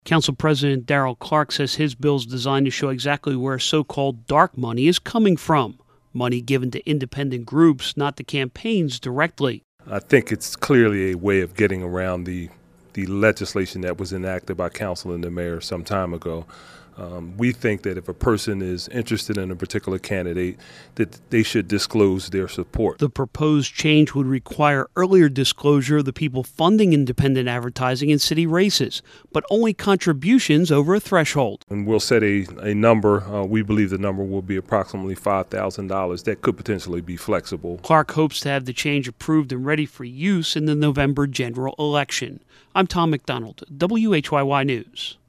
Council President Darrell Clark says his bill is designed to show exactly where so-called dark money is coming from. Money given to independent groups, not the campaigns directly. I think it's clearly a way of getting around the legislation that was enacted by council and the mayor some time ago. We think that if a person is interested in a particular candidate, that they should disclose their support. The proposed change would require earlier disclosure of the people funding independent advertising in city races, but only contributions over a threshold. And we'll set a number. We believe the number will be approximately $5,000. That could potentially be flexible. Clark hopes to have the change approved and ready for use in the November general election. I'm Tom McDonald, WHYY News.